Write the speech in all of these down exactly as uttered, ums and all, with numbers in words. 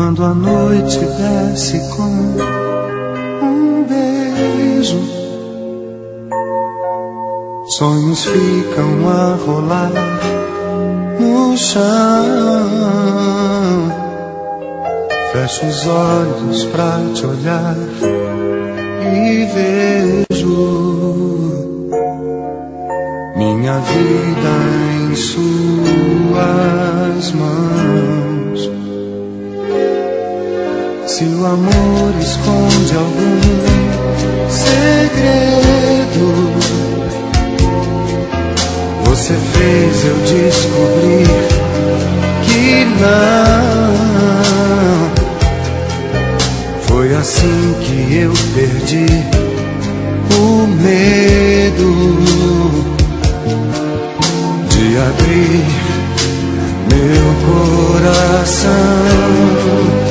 Quando a noite desce com um beijo, sonhos ficam a rolar no chão. Fecho os olhos pra te olhar e vejo minha vida em suas mãos. Se o amor esconde algum segredo, você fez eu descobrir que não. Foi assim que eu perdi o medo de abrir meu coração.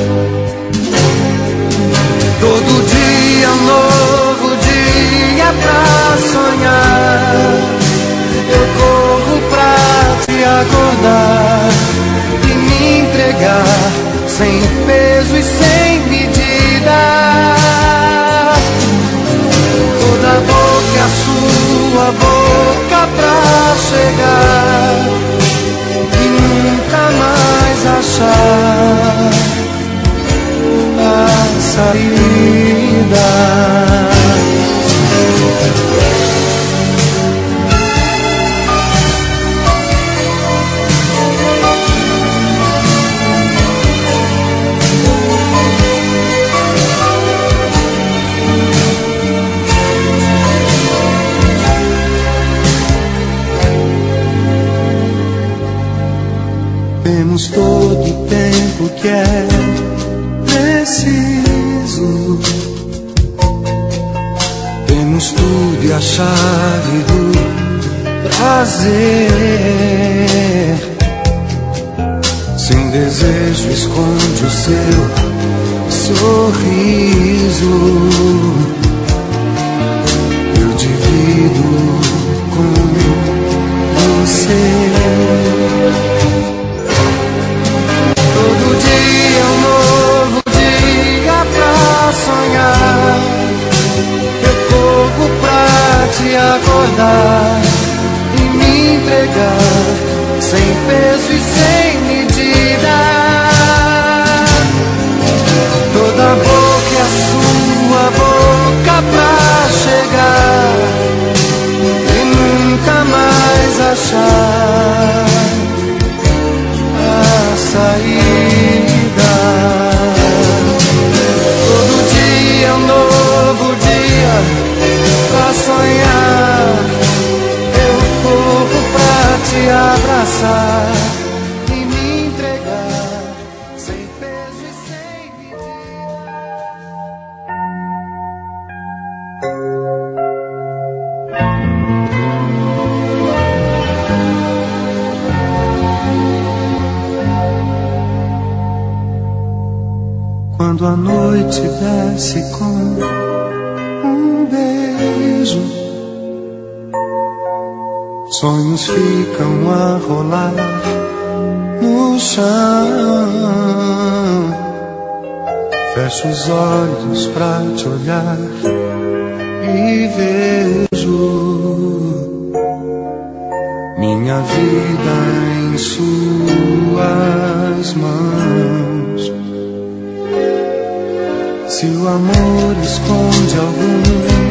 Todo dia um novo dia pra sonhar. Eu corro pra te acordar e me entregar sem peso e sem medida. Toda boca é a sua boca pra chegar e nunca mais achar a saída. Temos todo o tempo que é preciso. Temos tudo e a chave do prazer. Se um desejo esconde o seu sorriso, eu divido com você. Todo dia um novo dia pra sonhar. Eu corro pra te acordar e me entregar sem peso e sem medida. Toda boca é a sua boca pra chegar e nunca mais achar saída. Todo dia é um novo dia pra sonhar. Eu corro pra te abraçar e me entregar sem peso e sem Quando a noite desce com um beijo, sonhos ficam a rolar no chão. Fecho os olhos pra te olhar e vejo minha vida em suas mãos. Se o amor esconde algum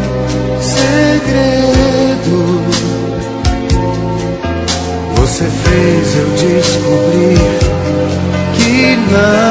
segredo, você fez eu descobrir que não.